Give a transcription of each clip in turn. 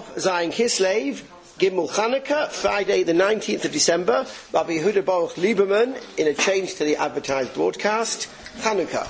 Zayin Kislev, Gimel Chanukah, Friday the 19th of December, Rabbi Yehuda Baruch Lieberman, in a change to the advertised broadcast, Chanukah.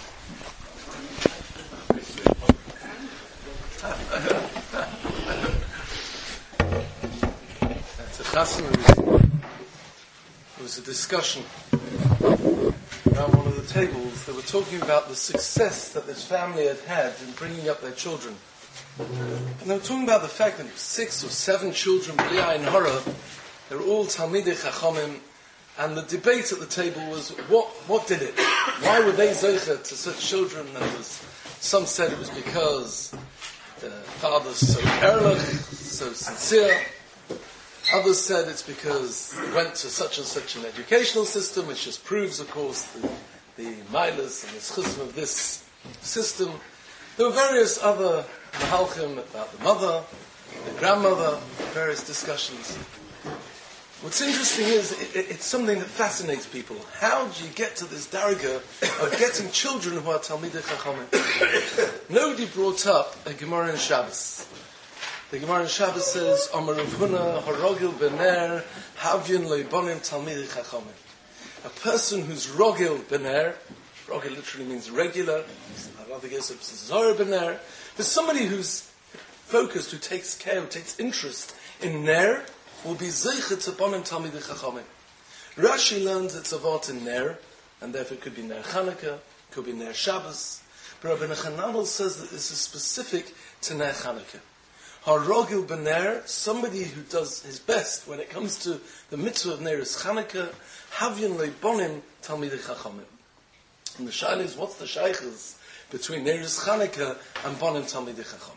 That's a fascinating. There was a discussion around one of the tables. They were talking about the success that this family had in bringing up their children. And they were talking about the fact that 6 or 7 children, Bli Ayin Hara, they were all Talmidei Chachamim, and the debate at the table was, what did it? Why were they Zeicher to such children? And some said it was because the father's so ehrlich, so sincere. Others said it's because they went to such and such an educational system, which just proves, of course, the milas and the schusm of this system. There were various other mahalchim about the mother, the grandmother, various discussions. What's interesting is it's something that fascinates people. How do you get to this darga of getting children who are Talmidei Chachamim? Nobody brought up a Gemara in Shabbos. The Gemara in Shabbos says, Amar Rav Huna harogil bener havyin leibonim Talmidei Chachamim. A person who's rogil bener, rogil literally means regular, I'd rather guess it's zora bener. There's somebody who's focused, who takes care, who takes interest in ner, will be zeicher to bonim Talmidei Chachamim. Rashi learns it's a vort in ner, and therefore it could be ner Chanukah, could be ner Shabbos. But Rabbi Nachanel says that this is specific to ner Chanukah. Harogil bener, somebody who does his best when it comes to the mitzvah of Neris Chanukah, havyin leibonim Talmidei Chachamim. And the shaila is, what's the shaykhs between Neris Chanukah and bonim Talmidei Chachamim?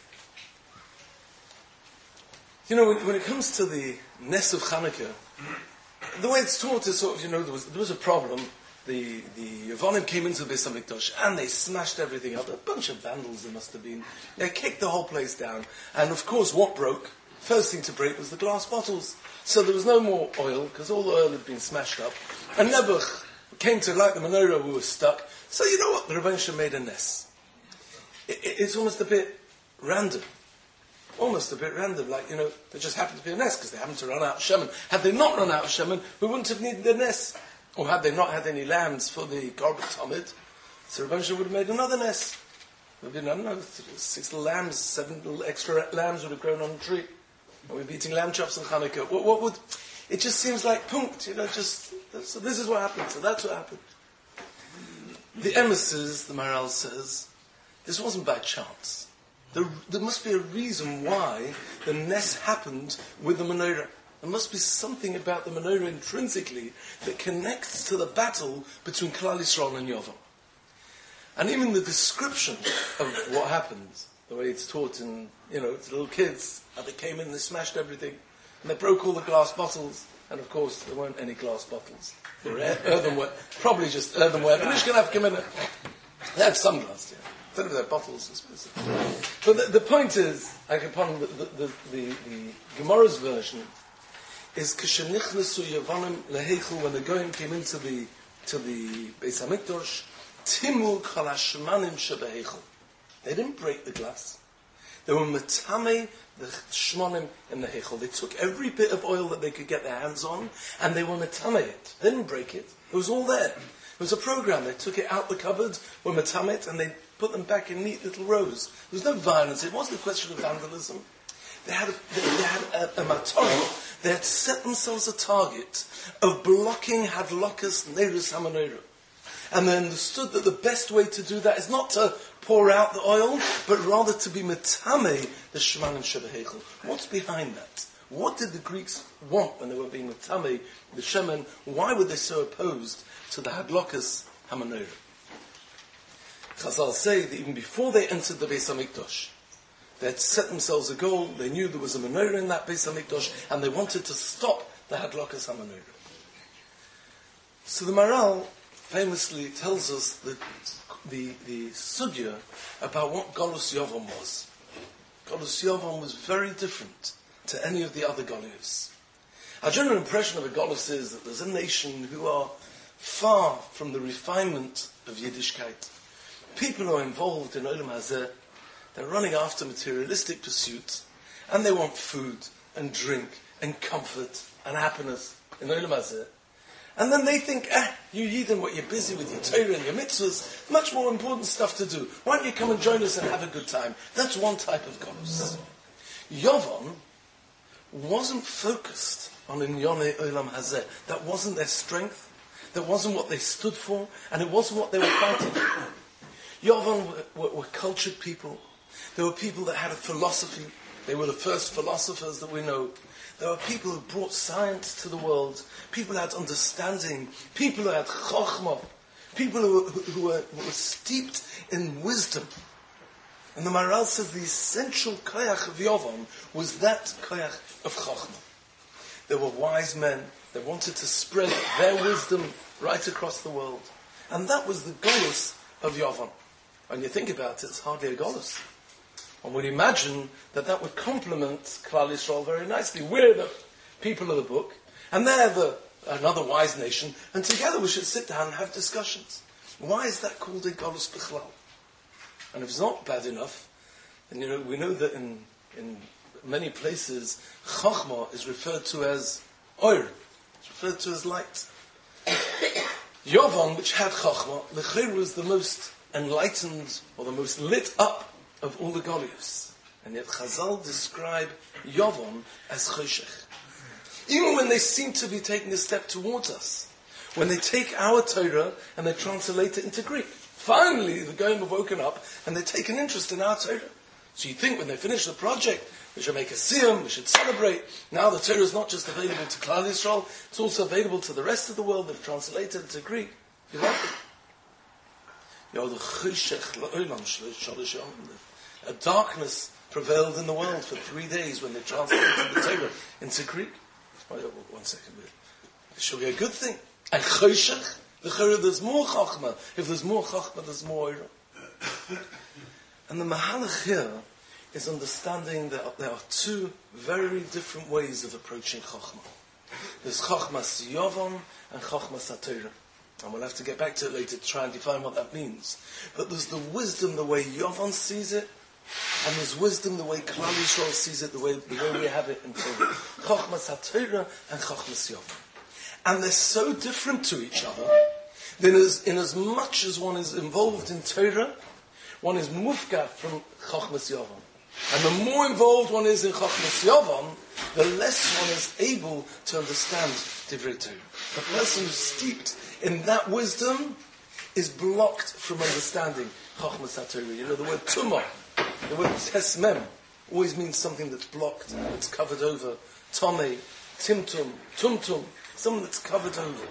You know, when it comes to the Nes of Chanukah, the way it's taught is sort of, there was a problem. The Yevonim came into the Beis HaMikdash and they smashed everything up. A bunch of vandals there must have been. They kicked the whole place down. And of course, what broke? First thing to break was the glass bottles. So there was no more oil, because all the oil had been smashed up. And Nebuch came to light the menorah, we were stuck. So you know what? The Rebbeinu Shem made a Nes. It's almost a bit random. Almost a bit random. Like, there just happened to be a Nes, because they happened to run out of Shemen. Had they not run out of Shemen, we wouldn't have needed a Nes. Or had they not had any lambs for the Korban Tamid, so Rebbeinu Shem would have made another Nes. There would have been, 6 little lambs, 7 little extra lambs would have grown on a tree. And we'd be eating lamb chops on Chanukah. What would... It just seems like punkt, so this is what happened, so that's what happened. The emissaries, the Maharal says, this wasn't by chance. There must be a reason why the Nes happened with the menorah. There must be something about the menorah intrinsically that connects to the battle between Klal Yisrael and Yovam. And even the description of what happened, the way it's taught in, to little kids, how they came in, they smashed everything, and they broke all the glass bottles, and of course there weren't any glass bottles. They were earthenware, probably just earthenware. The Mishkan have come in, they had some glass, instead of their bottles, I suppose. But the point is, upon the Gemara's version, is Kishenichnesu Yevonim leheichel, when the Goyim came into the Beis HaMikdash, Timu kol hashmanim shebeheichel. They didn't break the glass. They were metamei the shmonim in the heichel. They took every bit of oil that they could get their hands on, and they were metamei it. They didn't break it. It was all there. It was a program. They took it out the cupboard, were metamei it, and they put them back in neat little rows. There was no violence. It wasn't a question of vandalism. They had a matorah. They had set themselves a target of blocking Hadlokas Neirus HaMenorah. And they understood that the best way to do that is not to pour out the oil, but rather to be metamei the Shemanim Shebeheichel. What's behind that? What did the Greeks want when they were being metamei the Shemen? Why were they so opposed to the Hadlokas HaMenorah? Chazal say that even before they entered the Beis HaMikdash, they had set themselves a goal. They knew there was a menorah in that Beis HaMikdash, and they wanted to stop the Hadlokas HaMenorah. So the Maharal famously tells us that the sugya about what Golus Yovam was. Golus Yovam was very different to any of the other Golus. Our general impression of a Golus is that there's a nation who are far from the refinement of Yiddishkeit. People who are involved in Olam Hazeh, they're running after materialistic pursuits, And they want food and drink and comfort and happiness in Olam Hazeh. And then they think, you Yidden, what you're busy with your Torah and your mitzvahs, much more important stuff to do. Why don't you come and join us and have a good time? That's one type of Golus. Yovan wasn't focused on Inyonei Olam Hazeh. That wasn't their strength. That wasn't what they stood for. And it wasn't what they were fighting for. Yovan were cultured people. They were people that had a philosophy. They were the first philosophers that we know. There were people who brought science to the world. People who had understanding. People who had chokhmah. People who were steeped in wisdom. And the Maharal says the essential koyach of Yovan was that koyach of chokhmah. There were wise men that wanted to spread their wisdom right across the world. And that was the golus of Yovan. When you think about it, it's hardly a golus. One would imagine that would complement Klal Yisrael very nicely. We're the people of the book, and they're another wise nation, and together we should sit down and have discussions. Why is that called a Golus Bichlal? And if it's not bad enough, then we know that in many places, Chochmah is referred to as Oir. It's referred to as light. Yovan, which had Chochmah, L'chir was the most enlightened, or the most lit up of all the Goliaths. And yet Chazal describe Yovan as Choshech. Even when they seem to be taking a step towards us, when they take our Torah and they translate it into Greek. Finally, the Goyim have woken up and they take an interest in our Torah. So you think when they finish the project, we should make a siyum, we should celebrate. Now the Torah is not just available to Klal Yisrael, it's also available to the rest of the world. They've translated it to Greek. You like it? A darkness prevailed in the world for 3 days when they translated the Torah into Greek. Wait, 1 second. It should be a good thing. And choshech, there's more chokhmah. If there's more chokhmah, there's more oira. And the mahalach here is understanding that there are two very different ways of approaching chokhmah. There's chokhmas yovan and chokhmas Torah. And we'll have to get back to it later to try and define what that means. But there's the wisdom the way Yovan sees it, and there's wisdom the way Klal Yisrael sees it, the way we have it in Torah. Chokhmas HaTorah and Chokhmas Yovan. And they're so different to each other, that in as much as one is involved in Torah, one is mufka from Chokhmas Yovan. And the more involved one is in Chokhmas Yovan, the less one is able to understand Divrei Torah. The person who's steeped in that wisdom is blocked from understanding Chokhmas HaTorah. The word tumah, the word tesmem, always means something that's blocked, that's covered over. Tomei, timtum, tumtum, something that's covered over.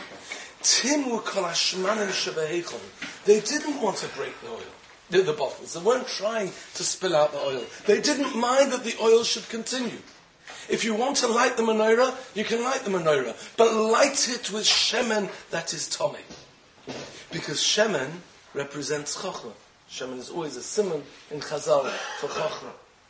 Timu kol hashmanim shebeheichol. They didn't want to break the oil, the bottles. They weren't trying to spill out the oil. They didn't mind that the oil should continue. If you want to light the menorah, you can light the menorah. But light it with shemen that is tomei. Because shemen represents chokhmah. Shemen is always a simon in Chazal for chokhmah.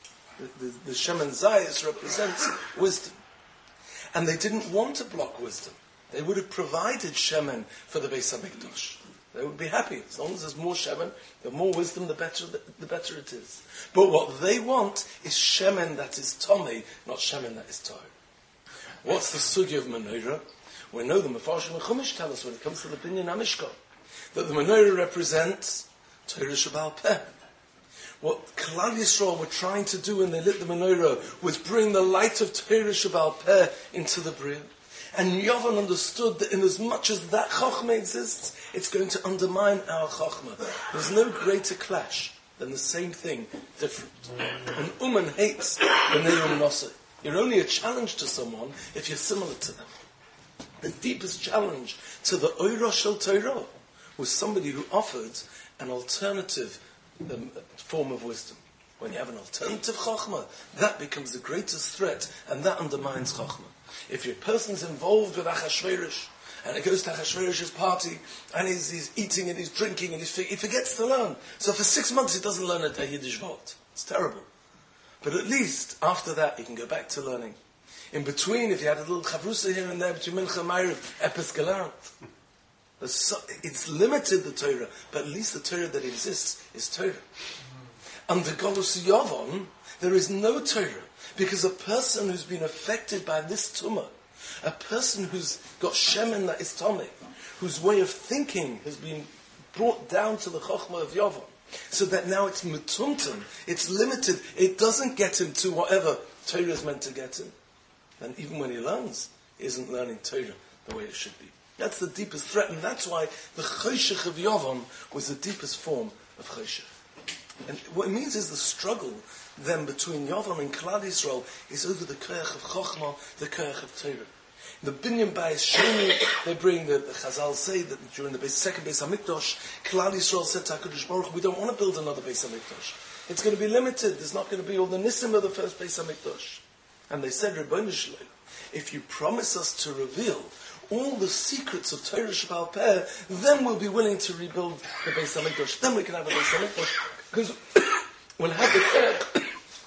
The shemen zayis represents wisdom. And they didn't want to block wisdom. They would have provided shemen for the Beis HaMikdash. They would be happy. As long as there's more shemen, the more wisdom, the better it is. But what they want is shemen that is tomei, not shemen that is Torah. What's the sugya of menorah? We know the Mefarshim and Chumash tell us when it comes to the Binyan HaMishkan that the menorah represents Torah Sheba'al Peh. What Klal Yisrael were trying to do when they lit the menorah was bring the light of Torah Sheba'al Peh into the Bria. And Yovan understood that in as much as that Chokhmah exists, it's going to undermine our Chokhmah. There's no greater clash than the same thing, different. An Uman hates the Ne'um Noseh. You're only a challenge to someone if you're similar to them. The deepest challenge to the Oira Shel Torah was somebody who offered an alternative form of wisdom. When you have an alternative Chokhmah, that becomes the greatest threat, and that undermines Chokhmah. If your person's involved with Achashverosh, and he goes to Achashverosh's party, and he's eating and he's drinking, and he forgets to learn. So for 6 months he doesn't learn a Yiddish word. It's terrible. But at least after that he can go back to learning. In between, if you had a little chavrusa here and there between Mincha and Ma'ariv, epis gelernt. It's limited, the Torah, but at least the Torah that exists is Torah. Under Golus Yovan, there is no Torah, Because a person who's been affected by this tumah, a person who's got shemen that is tomei, whose way of thinking has been brought down to the chokhmah of Yavam, so that now it's metumtum, it's limited, it doesn't get him to whatever Torah is meant to get him. And even when he learns, he isn't learning Torah the way it should be. That's the deepest threat, and that's why the choshech of Yavam was the deepest form of choshech. And what it means is the struggle then between Yavam and Klal Yisrael is over the koyach of chokhmah, the koyach of Torah. The Binyan Bayis Sheni, they bring the Chazal say that during the second Beis Hamikdash, Klal Yisrael said to HaKadosh Baruch Hu, we don't want to build another Beis Hamikdash. It's going to be limited. There's not going to be all the nisim of the first Beis Hamikdash. And they said, Rebbeinu Shalom, if you promise us to reveal all the secrets of Torah Sheba'al Peh, then we'll be willing to rebuild the Beis Hamikdash. Then we can have a Beis Hamikdash. Because we'll have the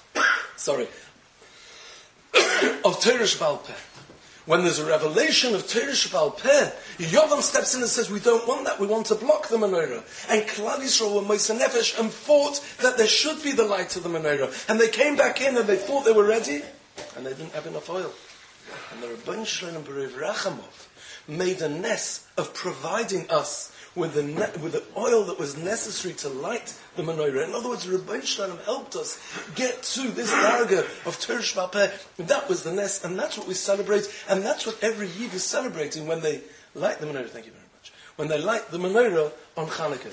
of Torah Sheba'al Peh. When there's a revelation of Torah Sheba'al Peh, Yavam steps in and says, we don't want that, we want to block the menorah. And Klal Yisrael were Moshe Nefesh and fought that there should be the light of the menorah. And they came back in and they thought they were ready, and they didn't have enough oil. And the Rebbeinu Shalom Berev Rachamov made a ness of providing us with the oil that was necessary to light the menorah. In other words, Rebbeinu Shalom helped us get to this darga of Torah Sheba'al Peh. That was the ness, and that's what we celebrate, and that's what every Yid is celebrating when they light the menorah. Thank you very much. When they light the menorah on Chanukah.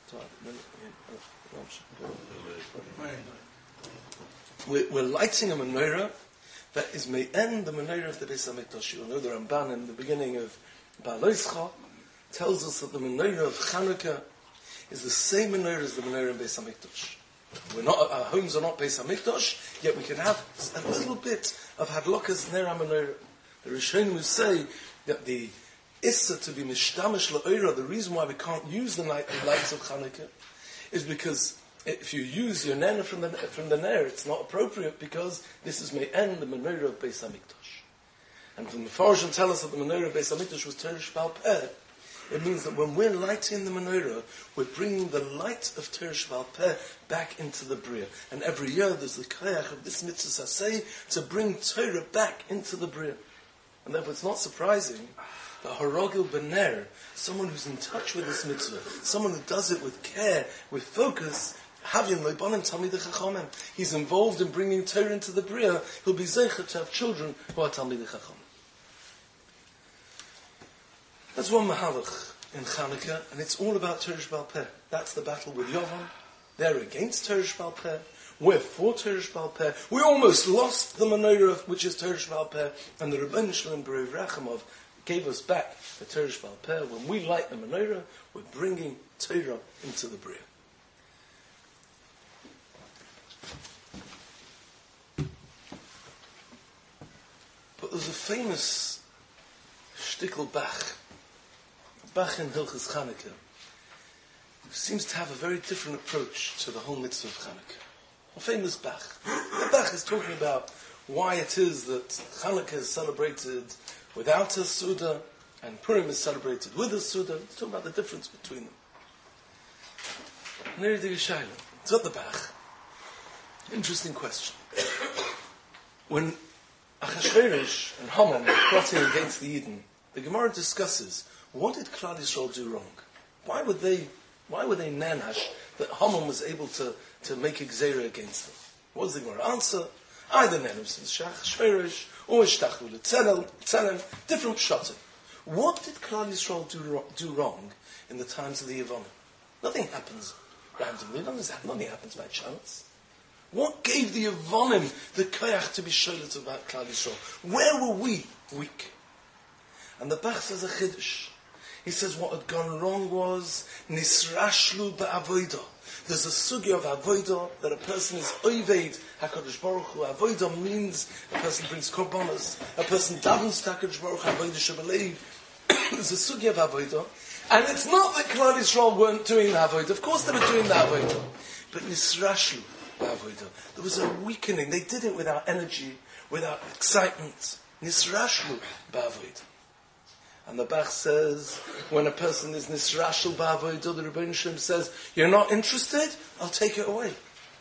We're lighting a menorah that is may end the menorah of the Beis Hamikdash. You know the Ramban in the beginning of Ba'aloischa tells us that the menorah of Chanukah is the same menorah as the menorah in Beis Hamikdash. Our homes are not Beis Hamikdash, yet we can have a little bit of Hadlokas Ner HaMenorah. The Rishonim will say that the Issa to be Mishtamish La'oira, the reason why we can't use the lights of Chanukah, is because if you use your Ner from the Ner, it's not appropriate because this is may end the menorah of Beis Hamikdash. And from the Mefarshim tell us that the menorah of Beis Hamikdash was Torah Sheba'al Peh. It means that when we're lighting the menorah, we're bringing the light of Torah Sheba'al Peh back into the Bria. And every year there's the koyach of this mitzvah saseh to bring Torah back into the Bria. And therefore it's not surprising that Harogil Bener, someone who's in touch with this mitzvah, someone who does it with care, with focus, Havin Leibanim Talmidei Chachamim, he's involved in bringing Torah into the Bria, he'll be zeicher to have children who are Talmidei Chachamim. That's one mahalach in Chanukah, and it's all about Torah Sheba'al Peh. That's the battle with Yavam. They're against Torah Sheba'al Peh. We're for Torah Sheba'al Peh. We almost lost the menorah, which is Torah Sheba'al Peh, and the Rebbeinu Shalom Berev Rachamov gave us back the Torah Sheba'al Peh. When we light the menorah, we're bringing Torah into the Bria. But there's a famous shtickle Bach in Hilchos Chanukah, who seems to have a very different approach to the whole mitzvah of Chanukah. A famous Bach. The Bach is talking about why it is that Chanukah is celebrated without a Suda and Purim is celebrated with a Suda. He's talking about the difference between them. Neri de Geshayla. It's not the Bach. Interesting question. When Achashverosh and Haman were plotting against the Yidden, the Gemara discusses, what did Klal Yisrael do wrong? Why were they nanash that Haman was able to make a gzeira against them? What was the Gemara answer? Either Nenem since Achashverosh or Ishtachlu Tzelem, different pshatim. What did Klal Yisrael do wrong in the times of the Yevonim? Nothing happens randomly. Nothing happens by chance. What gave the Yevonim the koyach to be sholet about Klal Yisrael? Where were we weak? And the Bach says a chiddush. He says what had gone wrong was nisrashlu ba'avodah. There's a sugya of avodah that a person is oived HaKadosh Baruch Hu. Avodah means a person brings korbanos. A person davens to HaKadosh Baruch Hu avodah shebelev. There's a sugya of avodah. And it's not that Klal Yisrael weren't doing the avodah. Of course they were doing the avodah. But nisrashlu ba'avodah. There was a weakening. They did it without energy, without excitement. Nisrashlu ba'avodah. And the Bach says, when a person is nisrashul ba'avodah, the Rebbeinu Shalom says, you're not interested? I'll take it away.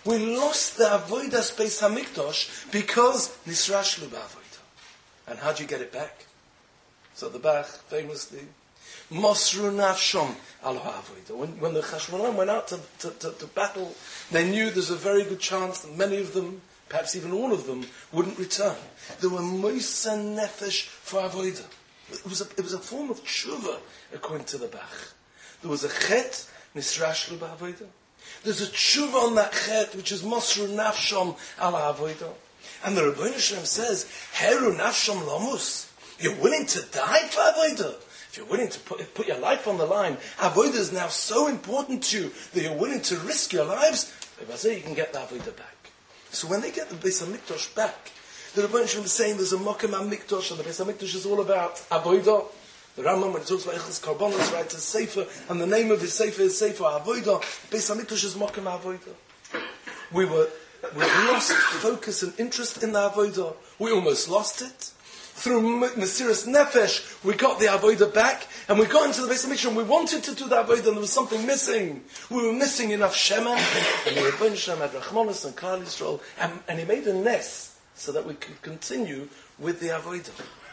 We lost the avodas Beis Hamikdash because nisrashlu ba'avodah. And how do you get it back? So the Bach famously, Mosru nafshom al ha'avodah. When the Chashmonaim went out to battle, they knew there's a very good chance that many of them, perhaps even all of them, wouldn't return. There were moisa nefesh for avodah. It was a form of tshuva, according to the Bach. There was a chet, nisrashlu ba'avodah. There's a tshuva on that chet, which is Mosru nafshom al ha'avodah. And the Rebbeinu Shalom says, Heru nafshom lamus. You're willing to die for avodah. If you're willing to put your life on the line, avodah is now so important to you that you're willing to risk your lives. You can get the avodah back. So when they get the Beis Hamikdash back, the Rebbeinu Shalom is saying there's a Mokem HaMikdash, and the Beis Hamikdash is all about avodah. The Rambam, when he talks about Eichos Karbonos, writes a sefer, and the name of his sefer is Sefer Avodah. Beis Hamikdash is Mokem HaAvodah. We lost focus and interest in the avodah. We almost lost it. Through Mesiras Nefesh, we got the avodah back, and we got into the Beis Hamikdash, and we wanted to do the avodah, and there was something missing. We were missing enough Shema, and the Rebbeinu Shalom had Rachmanis and Klal Yisrael, and he made a nest so that we could continue with the avodah.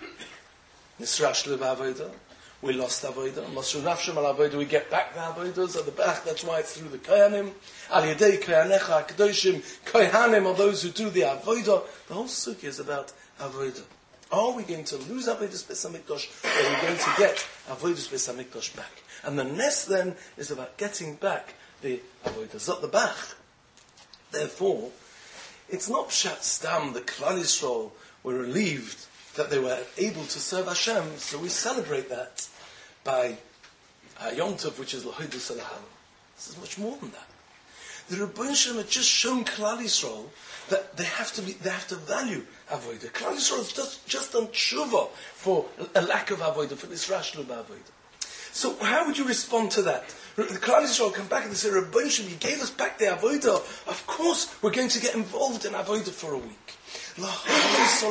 Nisrashlu ba'avodah. We lost avodah. Mosru nafshim al avodah. We get back the avodah at the back. That's why it's through the kohanim. Al yedei kohanecha hakadoshim. Kohanim are those who do the avodah. The whole sugya is about avodah. Are we going to lose avodas Beis Hamikdash, or are we going to get avodas Beis Hamikdash back? And the nest then is about getting back the avodah. Zot the Bach. Therefore, it's not pshat stam that Klal Yisrael were relieved that they were able to serve Hashem, so we celebrate that by Yom Tov, which is L'Hodos Alahal. This is much more than that. The Rebbeinu Shalom had just shown Klal Yisrael that they have to value avodah. Klal Yisrael is just done tshuva for a lack of avodah, for this rashlu ba'avodah. So how would you respond to that? The Klal Yisrael come back and they say, Rebbeinu Shalom, you gave us back the avodah. Of course, we're going to get involved in avodah for a week. Says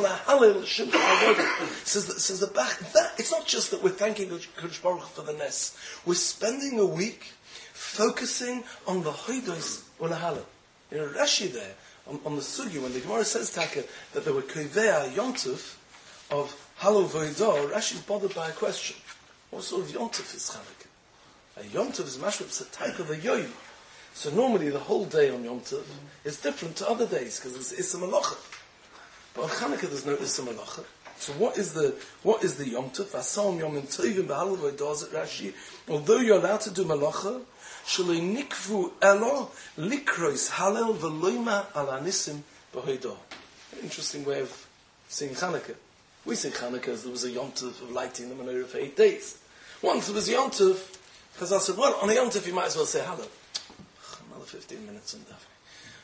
the Bach, that it's not just that we're thanking Kodesh Baruch Hu for the Nes. We're spending a week focusing on the Hodos Ulahala. You know, Rashi there on the Sugi, when the Gemara says Taka that there were Kivea Yontuf of Halal Voidah, Rashi is bothered by a question: what sort of Yontuf is Chanukah? A Yontuf is mashma, it's a type of a Yoyim. So normally the whole day on Yontuf is different to other days because it's a Malacha. But on Chanukah there's no Issa Malacha. So what is the Yom Tov? Asam Yom Tovim B'Halal Voidah Rashi. Although you're allowed to do Malacha, Shalei Nikvu Elo Likrois Halal V'Loima Al Anisim B'Hoidah. An interesting way of seeing Chanukah. We say Chanukah as there was a Yom Tov of lighting the menorah for 8 days. Once there was Yom Tov, because I said, well, on a Yom Tov you might as well say Halal. Another 15 minutes and that.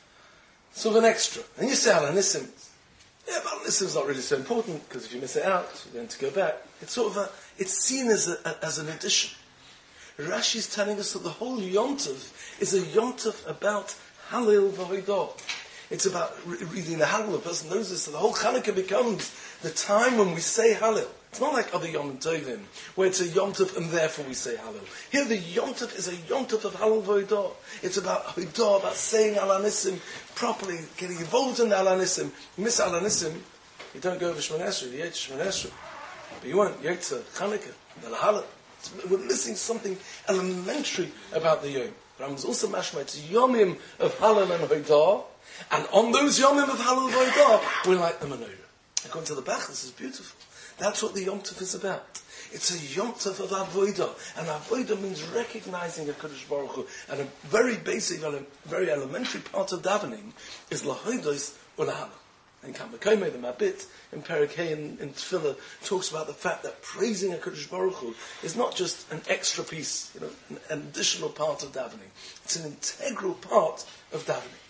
So an extra. And you say Al Anisim. Yeah, but Anisim is not really so important, because if you miss it out, you're going to go back. It's sort of it's seen as an addition. Rashi is telling us that the whole Yom Tov is a Yom Tov about Halil V'Hoidah. It's about reading the Halil. The person knows this, so the whole Chanukah becomes the time when we say Halil. It's not like other Yom Tovim, where it's a Yom Tov and therefore we say Halil. Here the Yom Tov is a Yom Tov of Halil V'Hoidah. It's about Hoidah, about saying Al Anisim properly, getting involved in Al Anisim. You miss Al Anisim, you don't go over Shemon Esrei, you ate Shemon Esrei. But you won't, Yetzer, Chanukah, the Halil. We're missing something elementary about the Yom. Rambam's also mashma, it's Yomim of Halal and Hoidah, and on those Yomim of Halal and Hoidah, we light the menorah. According to the Bach, this is beautiful. That's what the Yom Tov is about. It's a Yom Tov of Avodah, and Avodah means recognizing a Kodesh Baruch Hu, and a very basic, very elementary part of davening is L'Hodos Ulahala. And Kamakome, the Mabit, in Perek Hey in Tefillah, talks about the fact that praising a Kodesh Baruch Hu is not just an extra piece, an additional part of davening. It's an integral part of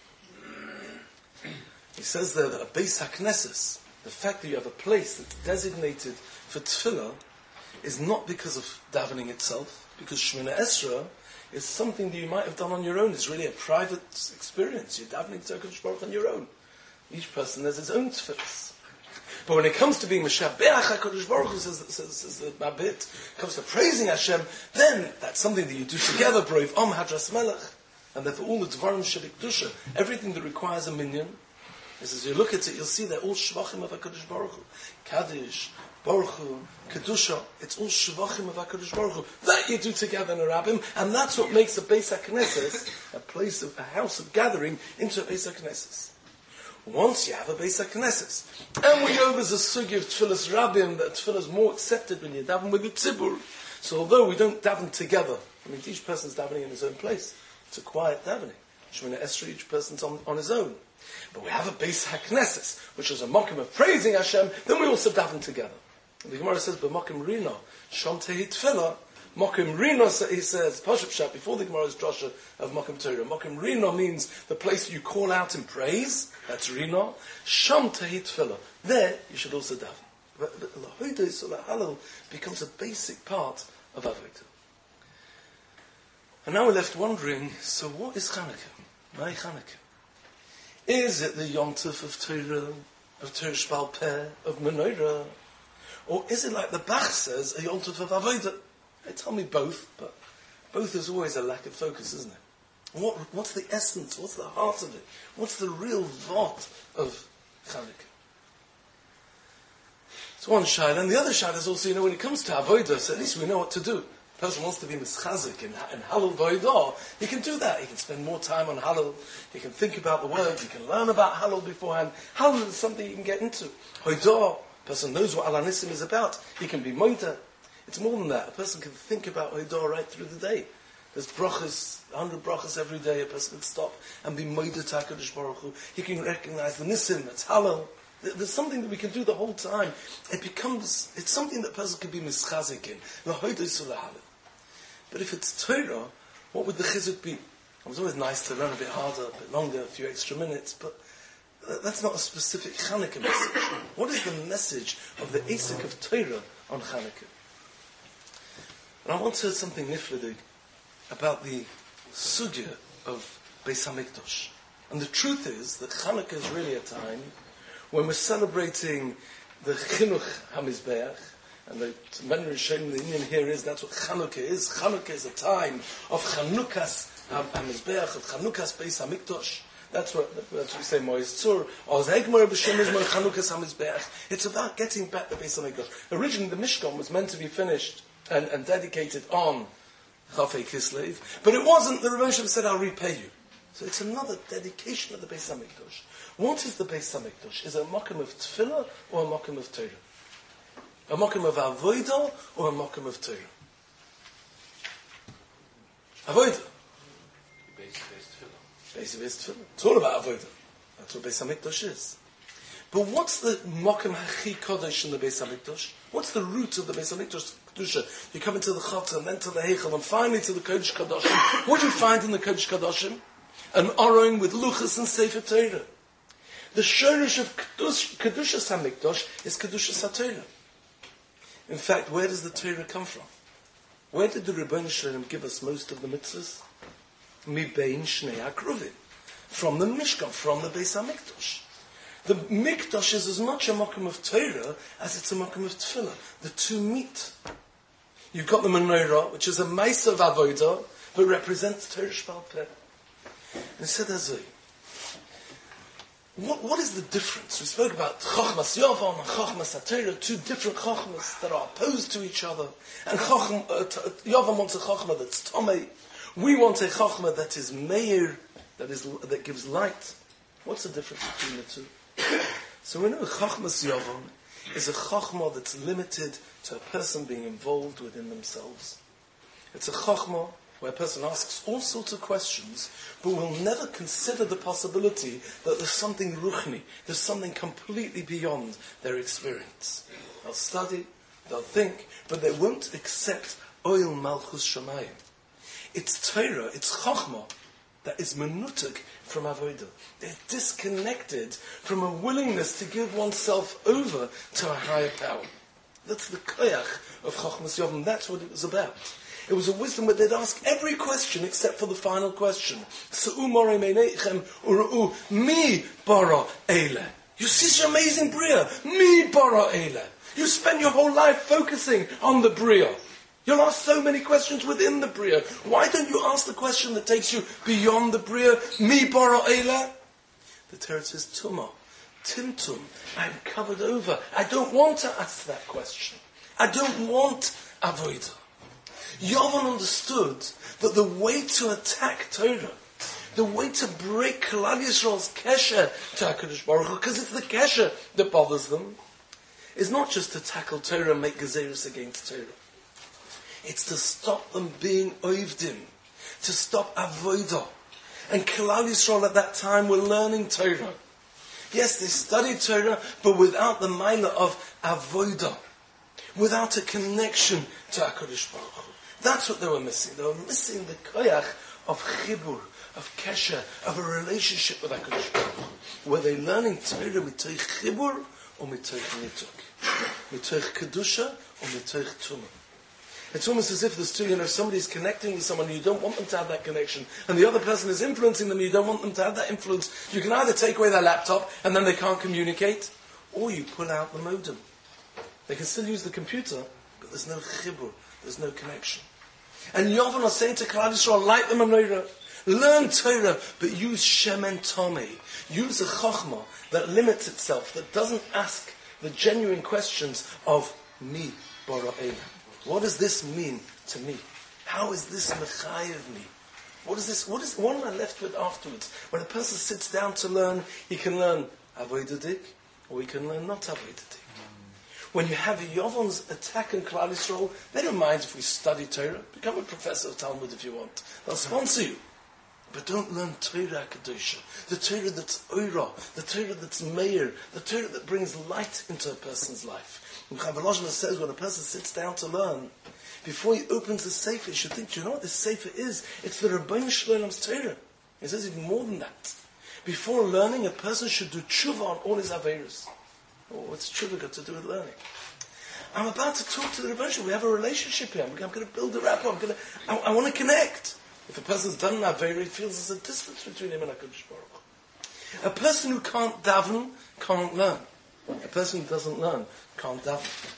davening. He says there that a Beis HaKnesses, the fact that you have a place that's designated for Tefillah, is not because of davening itself, because Shemona Esrei is something that you might have done on your own. It's really a private experience. You're davening to a Kodesh Baruch Hu on your own. Each person has his own tefillas. But when it comes to being Mashabeach HaKadosh Baruch Hu, says the Mabit, comes to praising Hashem, then that's something that you do together, Brov Om Hadras Melech. And therefore all the Dvarim Shebikdusha, everything that requires a minyan, is as you look at it, you'll see they're all Shvachim of HaKadosh Baruch Hu. Kaddish, Baruch Hu, Kedusha, it's all Shvachim of HaKadosh Baruch Hu. That you do together in a Rabbim, and that's what makes a Beis HaKnesses, a house of gathering, into a Beis HaKnesses. Once you have a Beis HaKnesses, and we know there's a sugi of Tfilas Rabbim, that Tfilah is more accepted when you daven with the Tzibur. So although we don't daven together, each person's davening in his own place. It's a quiet davening. Shemina Esrei, each person's on his own. But we have a Beis HaKnesses, which is a mokim of praising Hashem, then we also daven together. And the Gemara says, B'mokim Rino, Shom Tehi Tfilah, Mokim Rino, he says, Pashup Shat, before the Gemara's drasha of Mokim Torah, Mokim Rino means the place you call out in praise, that's Rino, Shom Tehi Tfilah, there you should also daven. But Lahoda Yisrael Halal becomes a basic part of Avodah. And now we're left wondering, so what is Chanukah? My Chanukah? Is it the Yontef of Torah Shbal Peh, of Menorah? Or is it like the Bach says, a Yontef of Avodah? They tell me both, but both is always a lack of focus, isn't it? What's the essence? What's the heart of it? What's the real vot of Chanukah? It's one shayla, and the other shayla is also, when it comes to Avodah, so at least we know what to do. A person wants to be mischazik in Halal Voidah, he can do that. He can spend more time on Halal, he can think about the words, he can learn about Halal beforehand. Halal is something you can get into. Hoidah, a person knows what Alanissim is about, he can be moida. It's more than that. A person can think about Hoidah right through the day. There's brachas, 100 brachas every day, a person can stop and be moida to HaKadosh Baruch Hu. He can recognize the Nissim, it's Halal. There's something that we can do the whole time. It's something that a person can be mischazik in. But if it's Torah, what would the chizuk be? It was always nice to learn a bit harder, a bit longer, a few extra minutes, but that's not a specific Chanukah message. What is the message of the Asik of Torah on Chanukah? And I want to hear something nifladig about the sugya of Beis HaMikdash. And the truth is that Chanukah is really a time when we're celebrating the Chinuch HaMizbeach, and the Menor Shem, the Indian here is, that's what Chanukah is. Chanukah is a time of Chanukas HaMizbeach, of Chanukas Beis HaMikdash. That's what we say, Mois Tzur, or Zegmar B'Shem Izmar Chanukas HaMizbeach. It's about getting back the Beis HaMikdash. Originally the Mishkan was meant to be finished and dedicated on Chafei Kislev, but it wasn't. The Rebbe Shem said, I'll repay you. So it's another dedication of the Beis HaMikdash. What is the Beis HaMikdash? Is it a mokum of tefillah or a mokum of Torah? A mokum of avodah or a mokum of Torah? Avodah. Beis tefillah. It's all about avodah. That's what Beis HaMikdash is. But what's the mokum hachi kodesh in the Beis HaMikdash? What's the root of the Beis HaMikdash kedusha? You come into the Chata and then to the Heichel and finally to the Kodesh Kadoshim. What do you find in the Kodesh Kadoshim? An Aron with Luchas and Sefer Torah. The shorish of Kedushas HaMikdash is Kedushas HaTorah. In fact, where does the Torah come from? Where did the Rebbeinu Shalom give us most of the mitzvahs? Mibein Shnei HaKruvim. From the Mishkan, from the Beis HaMikdash. The Mikdash is as much a mokum of Torah as it's a mokum of Tefillah. The two meet. You've got the Menorah, which is a Maisa of Avodah, but represents Torah Shbal Peh. And said Azoi, what is the difference? We spoke about Chochmas Yovam and Chochmas HaTorah, two different Chochmas that are opposed to each other. And Yovam wants a Chochma that's Tomei. We want a Chochma that is Meir, that gives light. What's the difference between the two? So we know Chochmas Yovam is a Chochma that's limited to a person being involved within themselves. It's a Chochma where a person asks all sorts of questions, but will never consider the possibility that there's something ruchni, there's something completely beyond their experience. They'll study, they'll think, but they won't accept oil malchus shamayim. It's Torah, it's Chochma, that is menutek from avodah. They're disconnected from a willingness to give oneself over to a higher power. That's the koyach of Chochmas Yovam. That's what it was about. It was a wisdom where they'd ask every question except for the final question. Mi bara eile. You see such amazing bria. Mi bara eile. You spend your whole life focusing on the bria. You'll ask so many questions within the Bria. Why don't you ask the question that takes you beyond the Bria? Mi bara eila? The Torah says, Tuma, Timtum, I'm covered over. I don't want to ask that question. I don't want avodah. Yovan understood that the way to attack Torah, the way to break Klal Yisrael's kesher to HaKadosh Baruch Hu, because it's the kesher that bothers them, is not just to tackle Torah and make gezeros against Torah. It's to stop them being oivdim, to stop avodah. And Klal Yisrael at that time were learning Torah. Yes, they studied Torah, but without the milah of avodah, without a connection to HaKadosh Baruch Hu. That's what they were missing. They were missing the koyach of chibur, of kesher, of a relationship with HaKadosh Baruch Hu. Were they learning Torah mitoich chibur or mitoich nituk? Mitoich kedusha or mitoich tumah? It's almost as if there's two, if somebody's connecting with someone, you don't want them to have that connection, and the other person is influencing them, you don't want them to have that influence. You can either take away their laptop, and then they can't communicate, or you pull out the modem. They can still use the computer, but there's no chibur, there's no connection. And Yovan was saying to Klal Yisrael, light the menorah, learn Torah, but use shemen tomei, use a chokhmah that limits itself, that doesn't ask the genuine questions of mi bara eila. What does this mean to me? How is this mechayev me? What am I left with afterwards? When a person sits down to learn, he can learn avodadik, or he can learn not avodadik. When you have a Yovon's attack on Klal Yisrael, they don't mind if we study Torah. Become a professor of Talmud if you want. They'll sponsor you. But don't learn Torah Kedusha, the Torah that's Oira, the Torah that's Meir, the Torah that brings light into a person's life. And Chavalojna says when a person sits down to learn, before he opens the Sefer, he should think, do you know what this Sefer is? It's the Rabbeinu Shloim's Torah. He says even more than that. Before learning, a person should do tshuva on all his averos. Oh, what's tshuva got to do with learning? I'm about to talk to the Rebbe Shalom. We have a relationship here. I'm going to build a rapport. I want to connect. If a person's done an Avera, he feels there's a distance between him and HaKadosh Baruch Hu. A person who can't daven can't learn. A person who doesn't learn can't daven.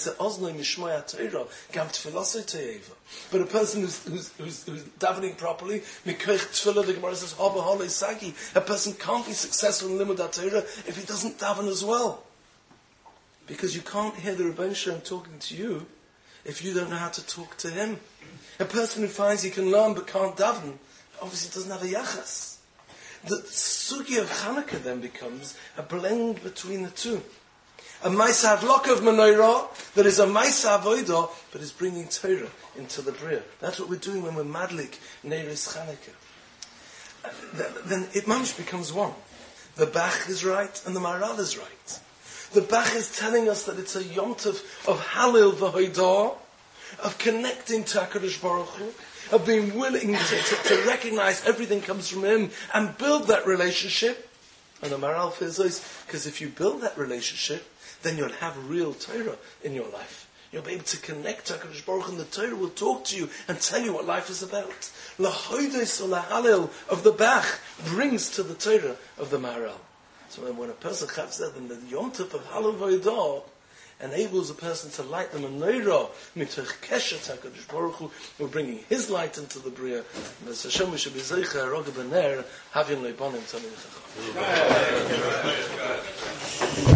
But a person who's davening properly, the Gemara says, a person can't be successful in Limud HaTorah if he doesn't daven as well. Because you can't hear the Rebbeinu Shalom talking to you if you don't know how to talk to him. A person who finds he can learn but can't daven, obviously doesn't have a yachas. The sugi of Chanukah then becomes a blend between the two. A Maisa Havlok of Menorah that is a Maisa Avodah but is bringing Torah into the Bria. That's what we're doing when we're madlik Neiris Chanukah. Then it mamish becomes one. The Bach is right and the Maharal is right. The Bach is telling us that it's a yontif of Halil v'Hodah, of connecting to HaKadosh Baruch Hu, of being willing to recognize everything comes from Him and build that relationship. And the Maharal feels because if you build that relationship, then you'll have real Torah in your life. You'll be able to connect to HaKadosh Baruch Hu, and the Torah will talk to you and tell you what life is about. L'hodos or l'halil of the Bach brings to the Torah of the Maharal. So when a person has that, then the Yom Tov of Halal V'Yodah enables a person to light the menorah mitoch keshet HaKadosh Baruch Hu. We're bringing His light into the Bria. B'ez Hashem we should be zeicha roga b'ner havim leibonim tamim chacham.